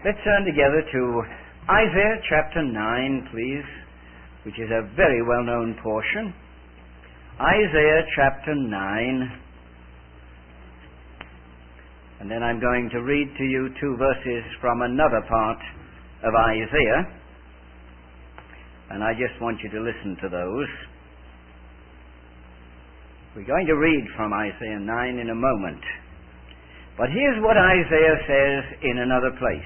Let's turn together to Isaiah chapter 9, please, which is a very well-known portion. Isaiah chapter 9. And then I'm going to read to you two verses from another part of Isaiah. And I just want you to listen to those. We're going to read from Isaiah 9 in a moment. But here's what Isaiah says in another place.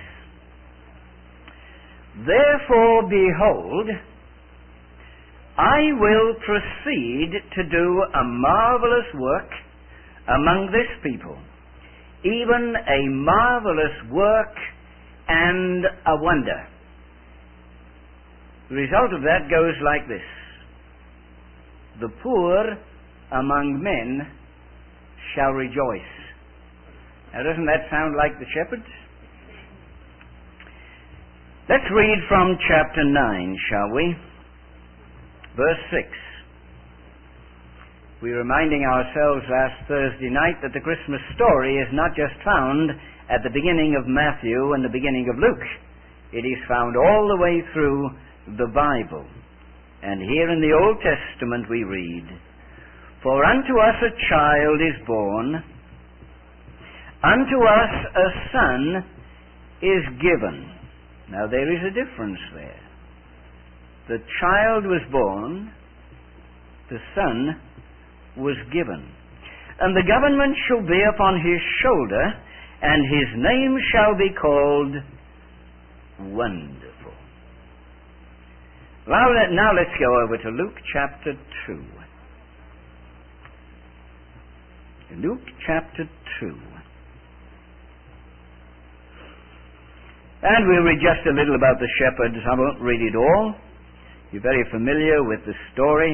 Therefore, behold, I will proceed to do a marvelous work among this people, even a marvelous work and a wonder. The result of that goes like this. The poor among men shall rejoice. Now, doesn't that sound like the shepherds? Let's read from chapter 9, shall we? Verse 6. We were reminding ourselves last Thursday night that the Christmas story is not just found at the beginning of Matthew and the beginning of Luke. It is found all the way through the Bible. And here in the Old Testament we read, For unto us a child is born, unto us a son is given. Now there is a difference there. The child was born, the son was given. And the government shall be upon his shoulder, and his name shall be called Wonderful. Now let's go over to Luke chapter 2. Luke chapter 2. And we'll read just a little about the shepherds. I won't read it all. You're very familiar with the story.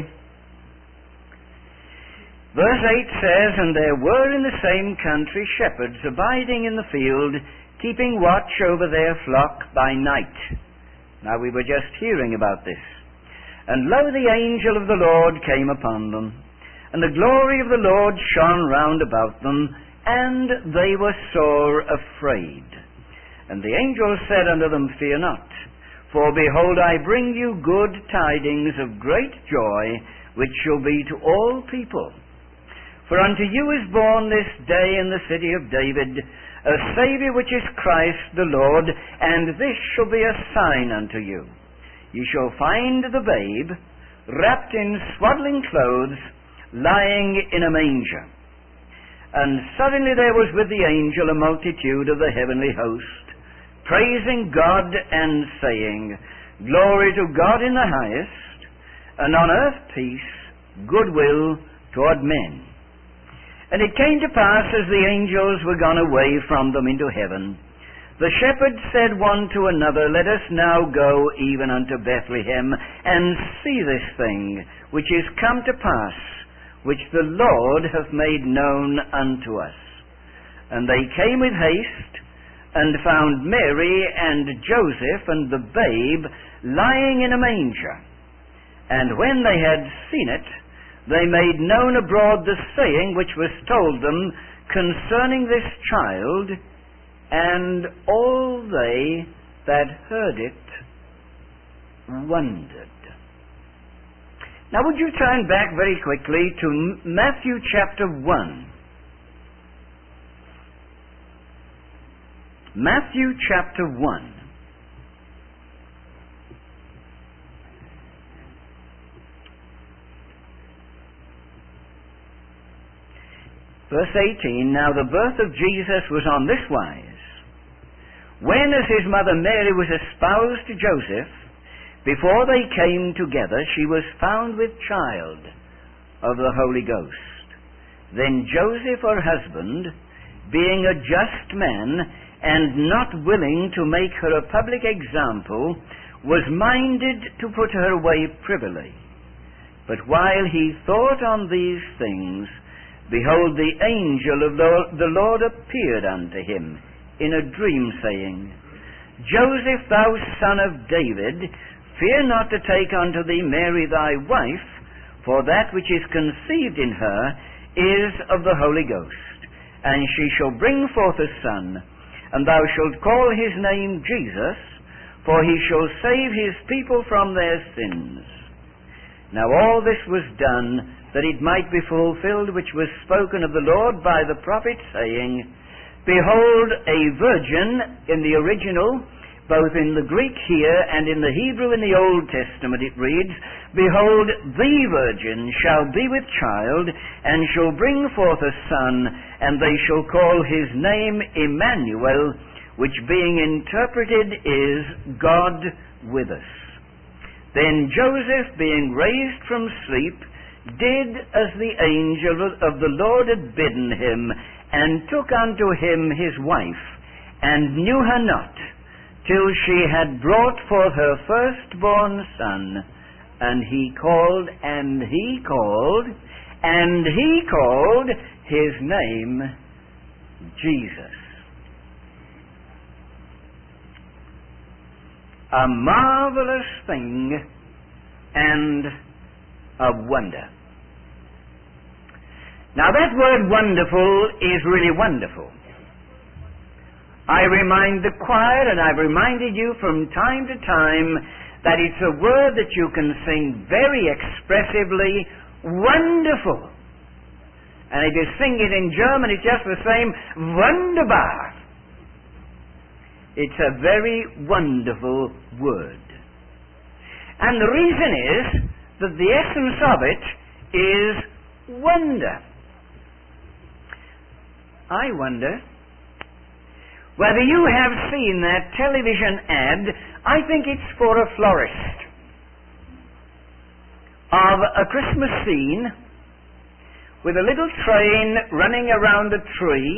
Verse 8 says, And there were in the same country shepherds abiding in the field, keeping watch over their flock by night. Now we were just hearing about this. And lo, the angel of the Lord came upon them, and the glory of the Lord shone round about them, and they were sore afraid. And the angel said unto them, Fear not, for behold, I bring you good tidings of great joy, which shall be to all people. For unto you is born this day in the city of David a Saviour, which is Christ the Lord, and this shall be a sign unto you. Ye shall find the babe wrapped in swaddling clothes, lying in a manger. And suddenly there was with the angel a multitude of the heavenly host, praising God and saying, Glory to God in the highest, and on earth peace, goodwill toward men. And it came to pass, as the angels were gone away from them into heaven, the shepherds said one to another, Let us now go even unto Bethlehem, and see this thing which is come to pass, which the Lord hath made known unto us. And they came with haste, and found Mary and Joseph and the babe lying in a manger. And when they had seen it, they made known abroad the saying which was told them concerning this child, and all they that heard it wondered. Now would you turn back very quickly to Matthew chapter 1. Matthew chapter 1. Verse 18, Now the birth of Jesus was on this wise. When as his mother Mary was espoused to Joseph, before they came together, she was found with child of the Holy Ghost. Then Joseph, her husband, being a just man, and not willing to make her a public example, was minded to put her away privily. But while he thought on these things, behold, the angel of the Lord appeared unto him in a dream, saying, Joseph, thou son of David, fear not to take unto thee Mary thy wife, for that which is conceived in her is of the Holy Ghost. And she shall bring forth a son, and thou shalt call his name Jesus, for he shall save his people from their sins. Now all this was done, that it might be fulfilled which was spoken of the Lord by the prophet, saying, Behold, a virgin, in the original, both in the Greek here and in the Hebrew in the Old Testament it reads, Behold, the virgin shall be with child, and shall bring forth a son, and they shall call his name Emmanuel, which being interpreted is God with us. Then Joseph, being raised from sleep, did as the angel of the Lord had bidden him, and took unto him his wife, and knew her not, till she had brought forth her firstborn son, and he called his name Jesus. A marvelous thing and a wonder. Now that word wonderful is really wonderful. I remind the choir, and I've reminded you from time to time, that it's a word that you can sing very expressively, wonderful. And if you sing it in German, it's just the same, wunderbar. It's a very wonderful word. And the reason is that the essence of it is wonder. I wonder whether you have seen that television ad. I think it's for a florist, of a Christmas scene with a little train running around a tree,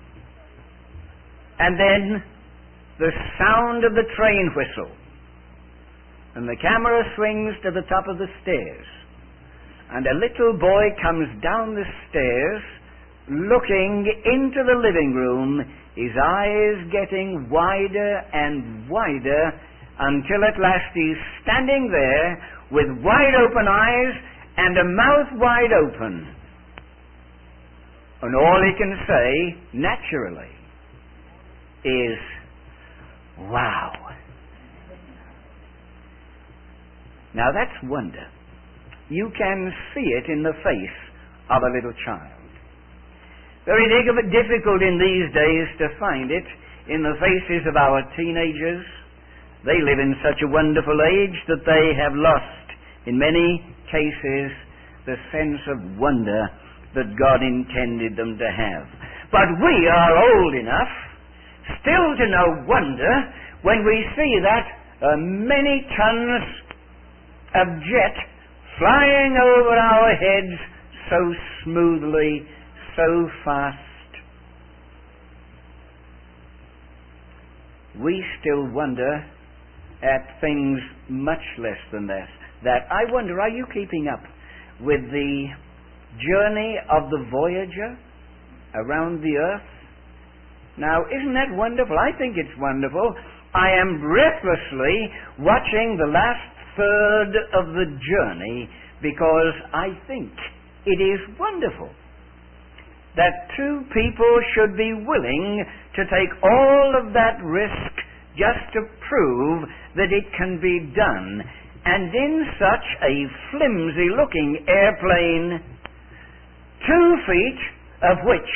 and then the sound of the train whistle, and the camera swings to the top of the stairs, and a little boy comes down the stairs looking into the living room, his eyes getting wider and wider, until at last he's standing there with wide open eyes and a mouth wide open. And all he can say, naturally, is, wow. Now that's wonder. You can see it in the face of a little child. Very difficult in these days to find it in the faces of our teenagers. They live in such a wonderful age that they have lost, in many cases, the sense of wonder that God intended them to have. But we are old enough still to know wonder when we see that many tons of jet flying over our heads so smoothly, so fast. We still wonder at things much less than that. I wonder, are you keeping up with the journey of the Voyager around the Earth? Now, isn't that wonderful? I think it's wonderful. I am breathlessly watching the last third of the journey because I think it is wonderful that two people should be willing to take all of that risk just to prove that it can be done. And in such a flimsy-looking airplane, 2 feet of which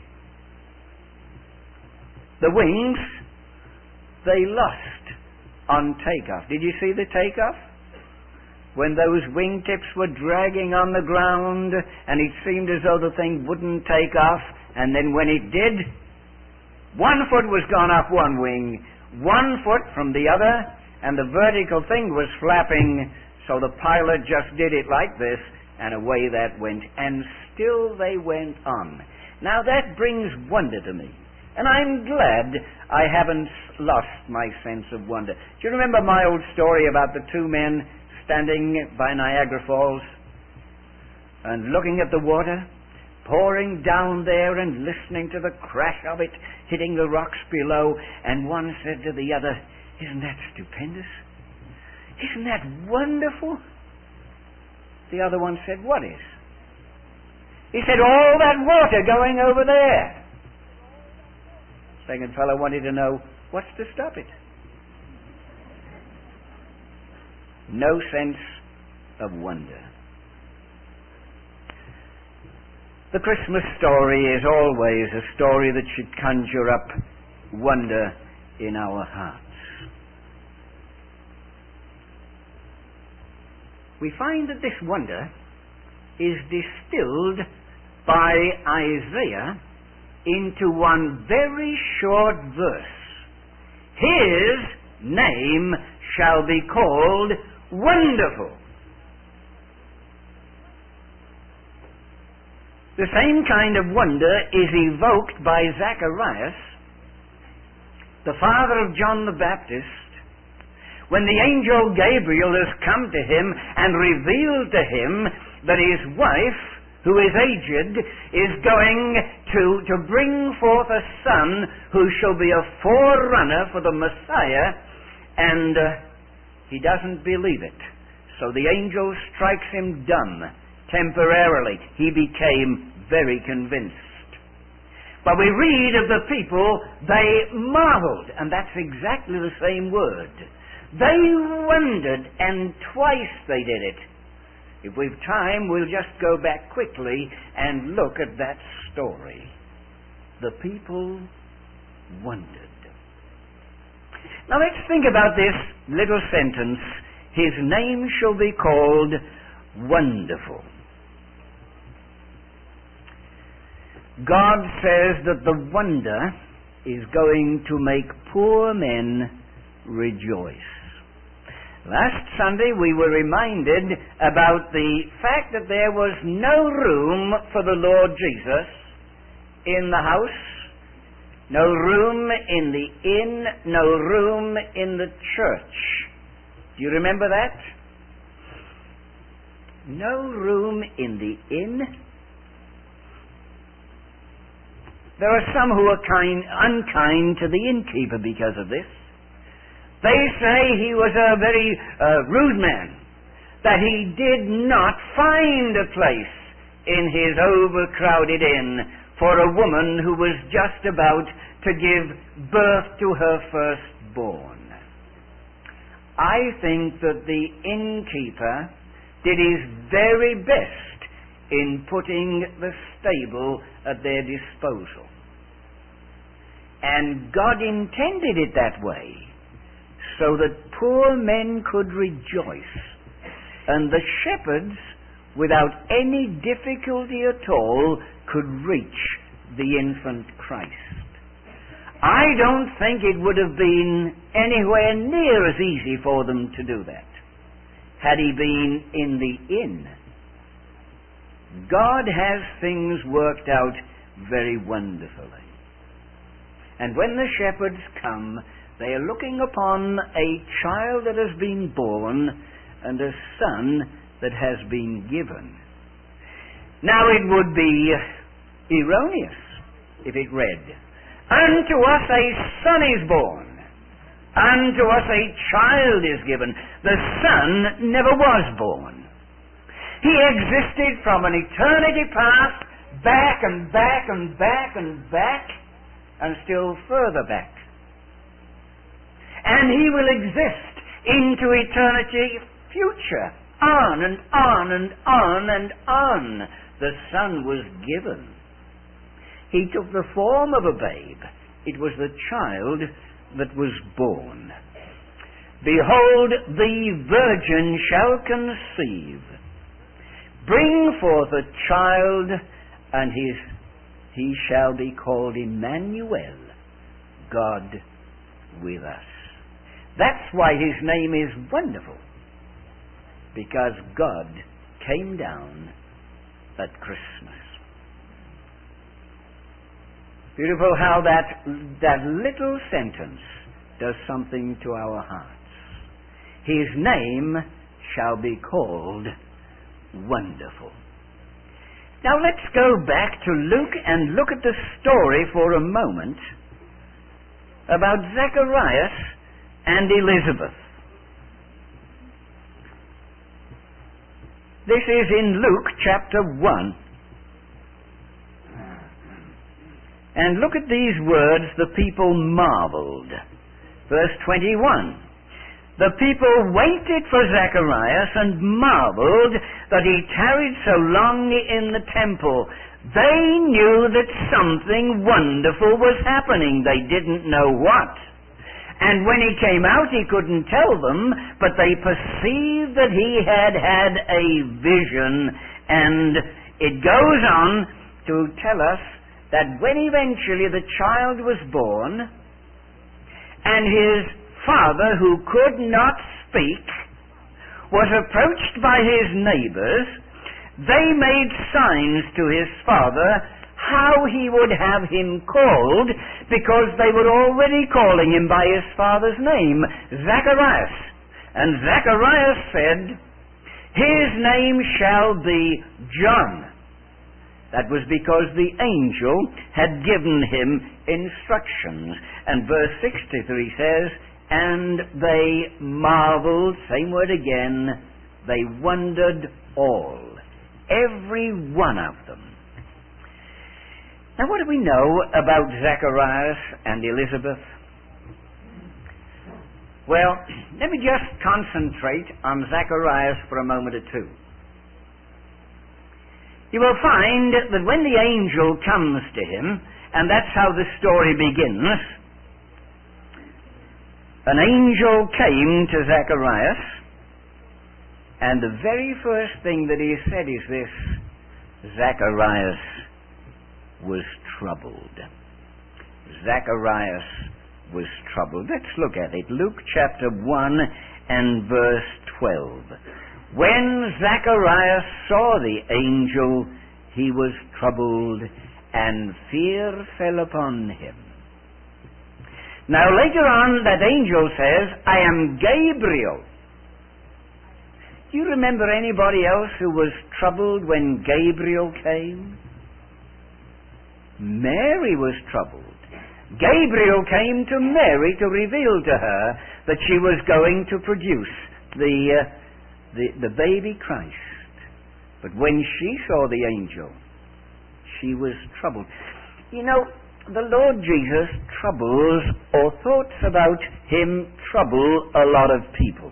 the wings, they lost on takeoff. Did you see the takeoff? When those wingtips were dragging on the ground and it seemed as though the thing wouldn't take off, and then when it did, 1 foot was gone off one wing, 1 foot from the other, and the vertical thing was flapping, so the pilot just did it like this, and away that went, and still they went on. Now that brings wonder to me, and I'm glad I haven't lost my sense of wonder. Do you remember my old story about the 2 men standing by Niagara Falls and looking at the water pouring down there and listening to the crash of it hitting the rocks below, and one said to the other, "Isn't that stupendous? Isn't that wonderful?" The other one said, "What is?" He said, "All that water going over there." Second fellow wanted to know, what's to stop it? No sense of wonder. The Christmas story is always a story that should conjure up wonder in our hearts. We find that this wonder is distilled by Isaiah into one very short verse. His name shall be called Wonderful. The same kind of wonder is evoked by Zacharias, the father of John the Baptist, when the angel Gabriel has come to him and revealed to him that his wife, who is aged, is going to bring forth a son who shall be a forerunner for the Messiah, and he doesn't believe it. So the angel strikes him dumb temporarily. He became very convinced. But we read of the people, they marveled, and that's exactly the same word. They wondered, and twice they did it. If we've time, we'll just go back quickly and look at that story. The people wondered. Now let's think about this little sentence. His name shall be called Wonderful. God says that the wonder is going to make poor men rejoice. Last Sunday we were reminded about the fact that there was no room for the Lord Jesus in the house, no room in the inn, no room in the church. Do you remember that? No room in the inn. There are some who are unkind to the innkeeper because of this. They say he was a very rude man, that he did not find a place in his overcrowded inn for a woman who was just about to give birth to her firstborn. I think that the innkeeper did his very best in putting the stable at their disposal. And God intended it that way, so that poor men could rejoice, and the shepherds, without any difficulty at all, could reach the infant Christ. I don't think it would have been anywhere near as easy for them to do that had he been in the inn. God has things worked out very wonderfully. And when the shepherds come, they are looking upon a child that has been born and a son that has been given. Now it would be erroneous if it read, "Unto us a son is born, unto us a child is given." The son never was born. He existed from an eternity past, back and back and back and back, and still further back. And he will exist into eternity future, on and on and on and on. The Son was given. He took the form of a babe. It was the child that was born. "Behold, the virgin shall conceive, bring forth a child, and he shall be called Emmanuel, God with us." That's why his name is Wonderful, because God came down at Christmas. Beautiful how that little sentence does something to our hearts. His name shall be called Wonderful. Now let's go back to Luke and look at the story for a moment about Zacharias and Elizabeth. This is in Luke chapter 1. And look at these words, the people marveled. Verse 21. The people waited for Zacharias and marveled that he tarried so long in the temple. They knew that something wonderful was happening. They didn't know what. And when he came out, he couldn't tell them, but they perceived that he had had a vision. And it goes on to tell us that when eventually the child was born, and his father, who could not speak, was approached by his neighbors, they made signs to his father how he would have him called, because they were already calling him by his father's name, Zacharias. And Zacharias said, his name shall be John. That was because the angel had given him instructions. And verse 63 says, and they marveled, same word again, they wondered all, every one of them. Now what do we know about Zacharias and Elizabeth? Well, let me just concentrate on Zacharias for a moment or two. You will find that when the angel comes to him, and that's how the story begins, an angel came to Zacharias, and the very first thing that he said is this: Zacharias was troubled. Zacharias was troubled. Let's look at it. Luke chapter 1 and verse 12. When Zacharias saw the angel, he was troubled, and fear fell upon him. Now later on, that angel says, I am Gabriel. Do you remember anybody else who was troubled when Gabriel came? Mary was troubled. Gabriel came to Mary to reveal to her that she was going to produce the baby Christ. But when she saw the angel, she was troubled. You know, the Lord Jesus troubles, or thoughts about him trouble, a lot of people.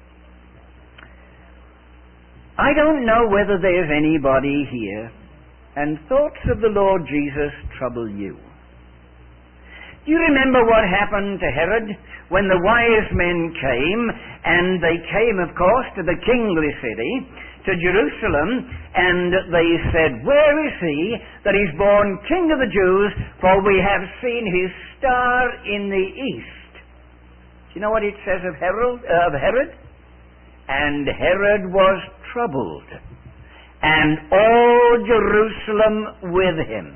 I don't know whether there's anybody here and thoughts of the Lord Jesus trouble you. Do you remember what happened to Herod when the wise men came? And they came, of course, to the kingly city, to Jerusalem, and they said, where is he that is born King of the Jews? For we have seen his star in the east. Do you know what it says of Herod? And Herod was troubled, and all Jerusalem with him.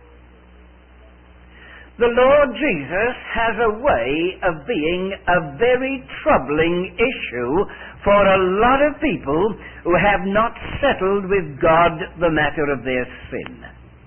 The Lord Jesus has a way of being a very troubling issue for a lot of people who have not settled with God the matter of their sin.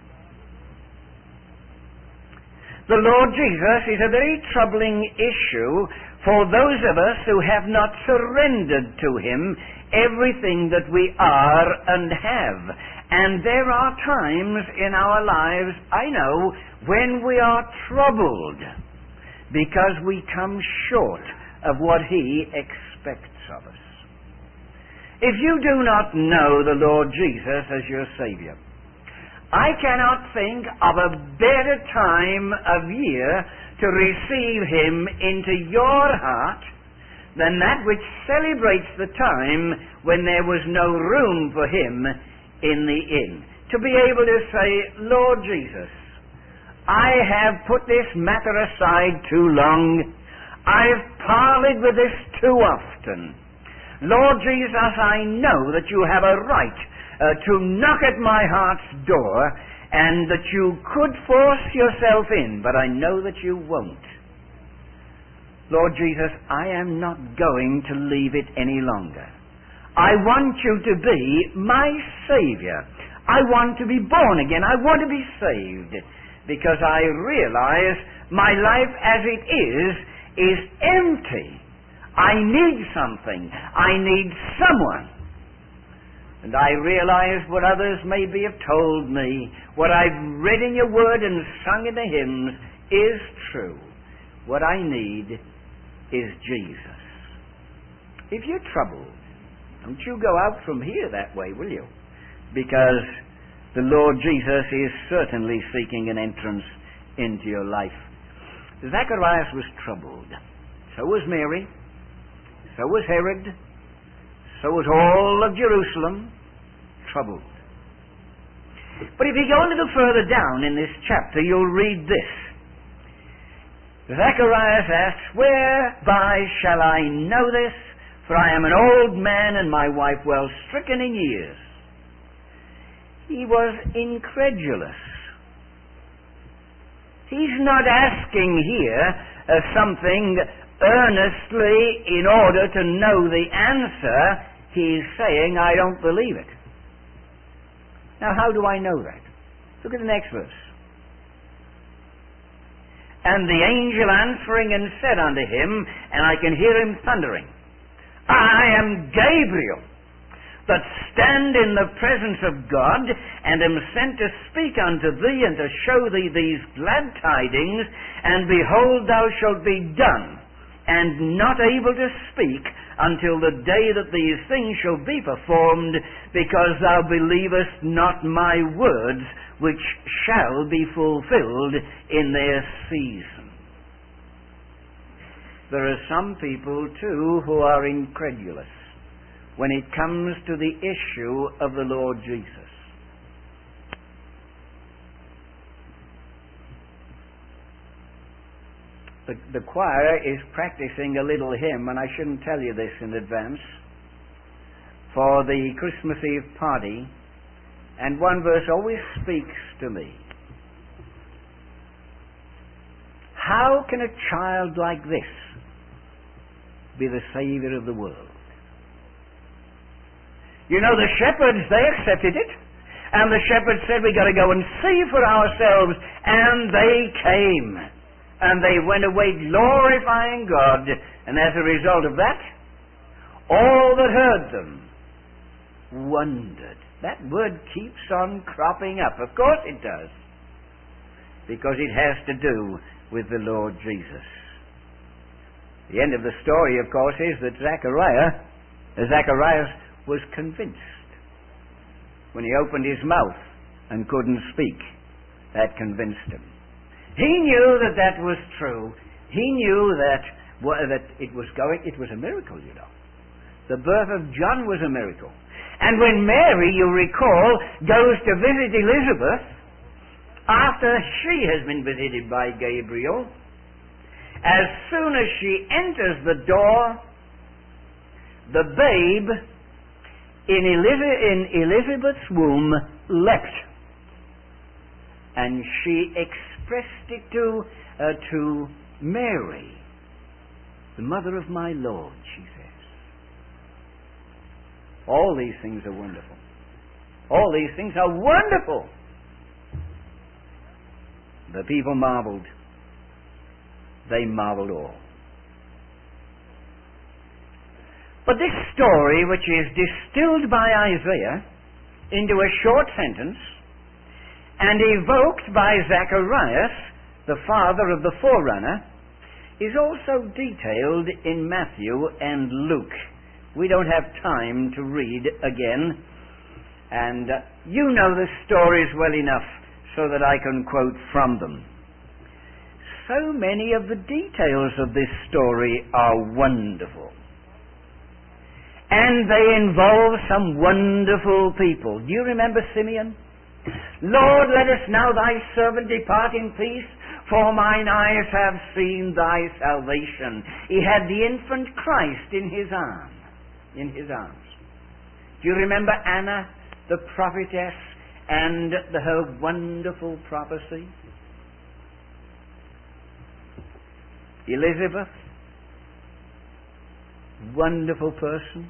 The Lord Jesus is a very troubling issue for those of us who have not surrendered to him everything that we are and have. And there are times in our lives, I know, when we are troubled because we come short of what he expects of us. If you do not know the Lord Jesus as your Savior, I cannot think of a better time of year to receive him into your heart than that which celebrates the time when there was no room for him in the inn. To be able to say, Lord Jesus, I have put this matter aside too long. I've parleyed with this too often. Lord Jesus, I know that you have a right to knock at my heart's door, and that you could force yourself in, but I know that you won't. Lord Jesus, I am not going to leave it any longer. I want you to be my Savior. I want to be born again. I want to be saved, because I realize my life as it is empty. I need something. I need someone And I realize what others maybe have told me, what I've read in your word and sung in the hymns is true. What I need is Jesus. If you're troubled, don't you go out from here that way, will you? Because the Lord Jesus is certainly seeking an entrance into your life. Zacharias was troubled. So was Mary. So was Herod. So was all of Jerusalem. Troubled. But if you go a little further down in this chapter, you'll read this. Zacharias asks, "Whereby shall I know this? For I am an old man and my wife well stricken in years." He was incredulous. He's not asking here something earnestly in order to know the answer. He's saying, "I don't believe it." Now, how do I know that? Look at the next verse. "And the angel answering and said unto him," and I can hear him thundering, "I am Gabriel, that stand in the presence of God, and am sent to speak unto thee, and to show thee these glad tidings. And behold, thou shalt be dumb, and not able to speak, until the day that these things shall be performed, because thou believest not my words, which shall be fulfilled in their season." There are some people, too, who are incredulous when it comes to the issue of the Lord Jesus. The choir is practicing a little hymn, and I shouldn't tell you this in advance, for the Christmas Eve party, and one verse always speaks to me. How can a child like this be the Savior of the world? You know, the shepherds, they accepted it. And the shepherds said, "We've got to go and see for ourselves." And they came. And they went away glorifying God. And as a result of that, all that heard them wondered. That word keeps on cropping up. Of course it does. Because it has to do with the Lord Jesus. The end of the story, of course, is that Zacharias was convinced when he opened his mouth and couldn't speak. That convinced him. He knew that that was true. He knew that it was a miracle, you know. The birth of John was a miracle. And when Mary, you recall, goes to visit Elizabeth, after she has been visited by Gabriel, as soon as she enters the door, the babe in Elizabeth's womb leapt. And she expressed it to Mary, "The mother of my Lord," she says. All these things are wonderful. All these things are wonderful. The people marveled. They marveled all. But this story, which is distilled by Isaiah into a short sentence and evoked by Zacharias, the father of the forerunner, is also detailed in Matthew and Luke. We don't have time to read again, and you know the stories well enough so that I can quote from them. So many of the details of this story are wonderful. And they involve some wonderful people. Do you remember Simeon? "Lord, let us now thy servant depart in peace, for mine eyes have seen thy salvation." He had the infant Christ in his arms. Do you remember Anna, the prophetess, and her wonderful prophecy? Elizabeth, wonderful person.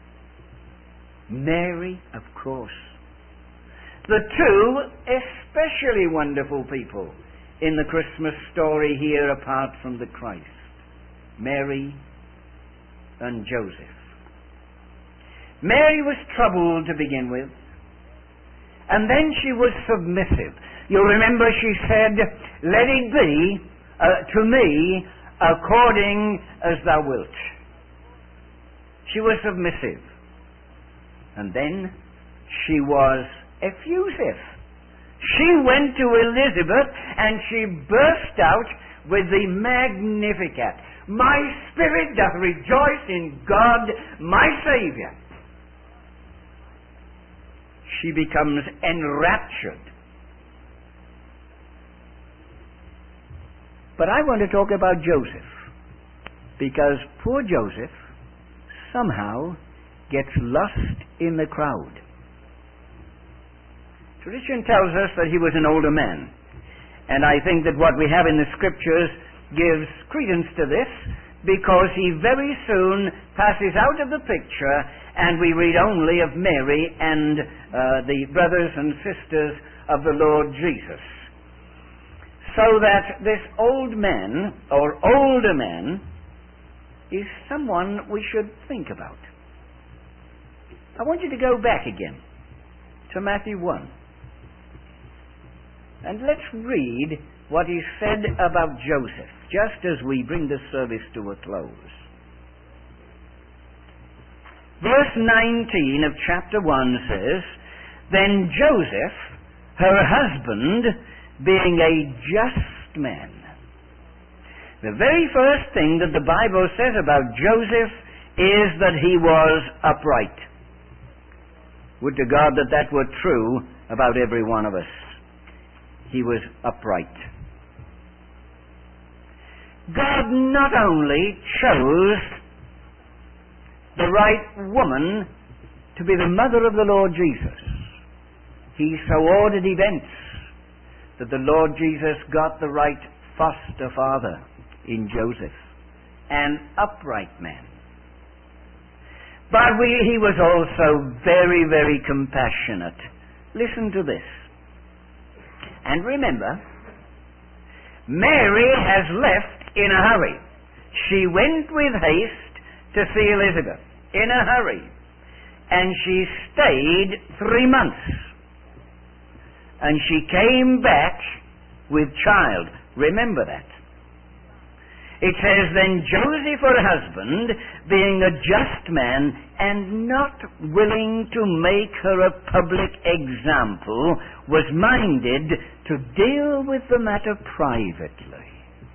Mary, of course. The two especially wonderful people in the Christmas story here apart from the Christ, Mary and Joseph. Mary was troubled to begin with, and then she was submissive. You'll remember she said, "Let it be to me according as thou wilt." She was submissive. And then she was effusive. She went to Elizabeth and she burst out with the Magnificat. "My spirit doth rejoice in God my Saviour." She becomes enraptured. But I want to talk about Joseph, because poor Joseph somehow gets lost in the crowd. Tradition tells us that he was an older man, and I think that what we have in the Scriptures gives credence to this, because he very soon passes out of the picture, and we read only of Mary and the brothers and sisters of the Lord Jesus. So that this old man, or older man, is someone we should think about. I want you to go back again to Matthew 1. And let's read what is said about Joseph, just as we bring this service to a close. Verse 19 of chapter 1 says, "Then Joseph, her husband, being a just man." The very first thing that the Bible says about Joseph is that he was upright. Would to God that that were true about every one of us. He was upright. God not only chose the right woman to be the mother of the Lord Jesus, He so ordered events that the Lord Jesus got the right foster father in Joseph, an upright man. But he was also very, very compassionate. Listen to this. And remember, Mary has left in a hurry. She went with haste to see Elizabeth, in a hurry. And she stayed 3 months. And she came back with child. Remember that. It says, "Then Joseph, her husband, being a just man, and not willing to make her a public example, was minded to deal with the matter privately."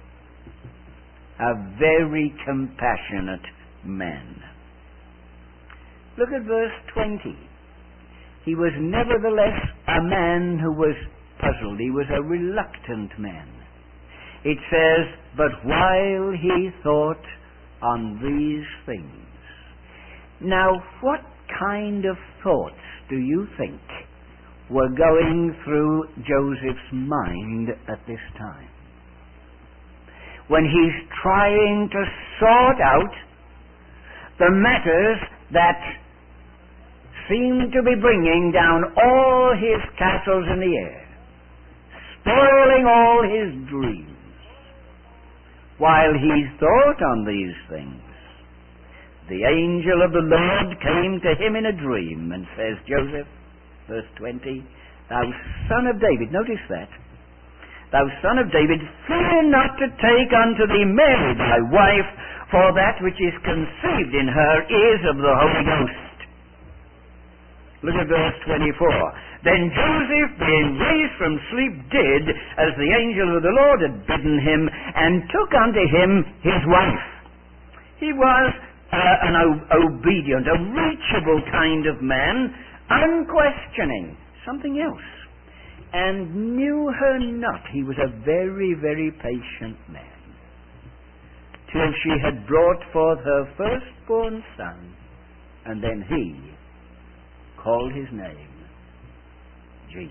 A very compassionate man. Look at verse 20. He was nevertheless a man who was puzzled. He was a reluctant man. It says, "But while he thought on these things." Now, what kind of thoughts do you think were going through Joseph's mind at this time? When he's trying to sort out the matters that seem to be bringing down all his castles in the air, spoiling all his dreams. While he thought on these things, the angel of the Lord came to him in a dream and says, "Joseph," verse 20, "thou son of David," notice that, "thou son of David, fear not to take unto thee Mary thy wife, for that which is conceived in her is of the Holy Ghost." Look at verse 24. "Then Joseph, being raised from sleep, did as the angel of the Lord had bidden him, and took unto him his wife." He was an obedient, a reachable kind of man, unquestioning, something else, and knew her not. He was a very, very patient man, till she had brought forth her firstborn son, and then he called his name Jesus.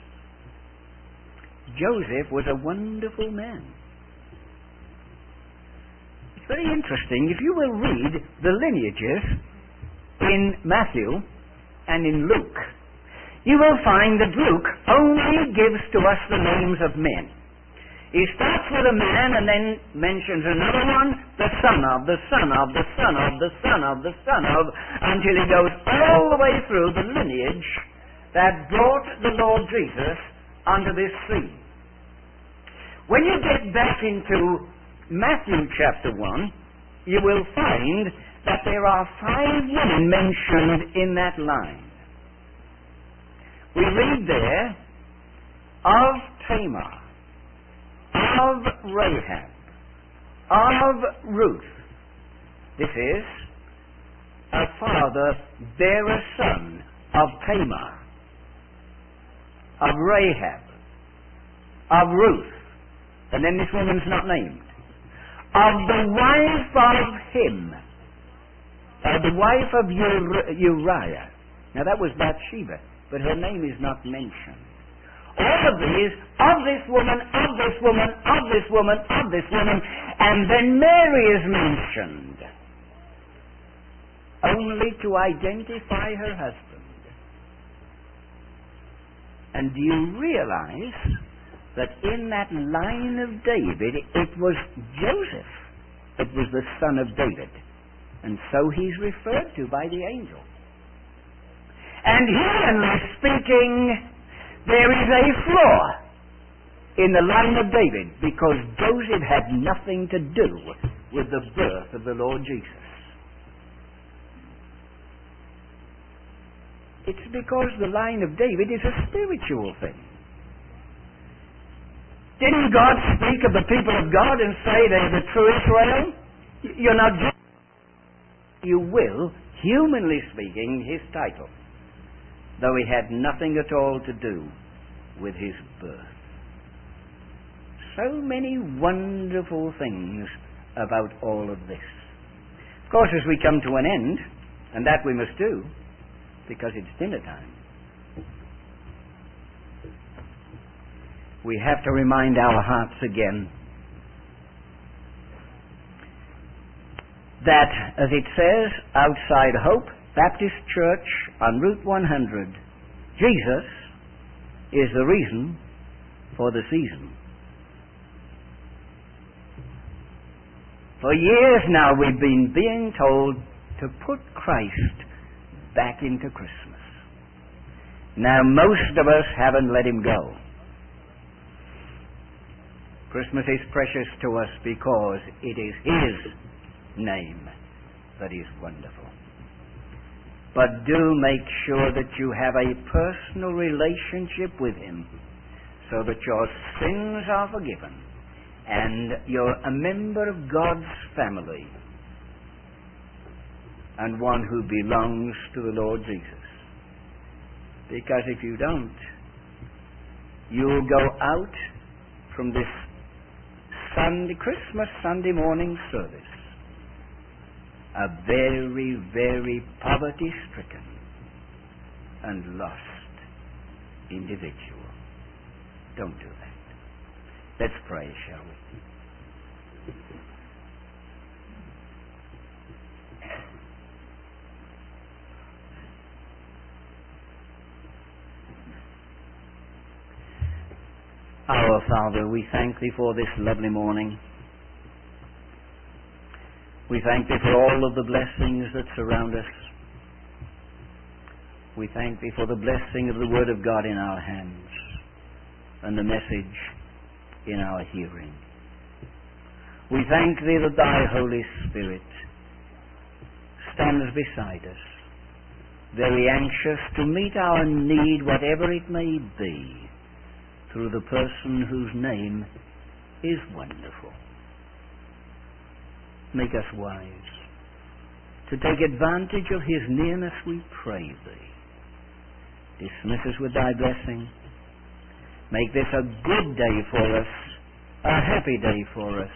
Joseph was a wonderful man. It's very interesting. If you will read the lineages in Matthew and in Luke, you will find that Luke only gives to us the names of men. He starts with a man and then mentions another one, the son of, the son of, the son of, the son of, the son of, until he goes all the way through the lineage that brought the Lord Jesus onto this scene. When you get back into Matthew chapter 1, you will find that there are 5 women mentioned in that line. We read there of Tamar, of Rahab, of Ruth. This is a father bare a son of Tamar, of Rahab, of Ruth, and then this woman's not named, of the wife of him, the wife of Uriah. Now that was Bathsheba, but her name is not mentioned. All of these, of this woman, of this woman, of this woman, of this woman, and then Mary is mentioned, only to identify her husband. And do you realize that in that line of David, it was Joseph that was the son of David, and so he's referred to by the angel. And humanly speaking, there is a flaw in the line of David, because Joseph had nothing to do with the birth of the Lord Jesus. It's because the line of David is a spiritual thing. Didn't God speak of the people of God and say they're the true Israel? You're not just... You will, humanly speaking, his title, though he had nothing at all to do with his birth. So many wonderful things about all of this. Of course, as we come to an end, and that we must do, because it's dinner time, we have to remind our hearts again that, as it says outside Hope Baptist Church on Route 100, Jesus is the reason for the season. For years now we've been being told to put Christ back into Christmas. Now most of us haven't let him go. Christmas is precious to us because it is his name that is wonderful. But do make sure that you have a personal relationship with him, so that your sins are forgiven and you're a member of God's family and one who belongs to the Lord Jesus. Because if you don't, you'll go out from this Christmas Sunday morning service a very, very poverty-stricken and lost individual. Don't do that. Let's pray, shall we? Our Father, we thank Thee for this lovely morning. We thank Thee for all of the blessings that surround us. We thank Thee for the blessing of the Word of God in our hands and the message in our hearing. We thank Thee that Thy Holy Spirit stands beside us, very anxious to meet our need, whatever it may be, through the person whose name is wonderful. Make us wise to take advantage of his nearness, we pray Thee. Dismiss us with Thy blessing. Make this a good day for us, a happy day for us.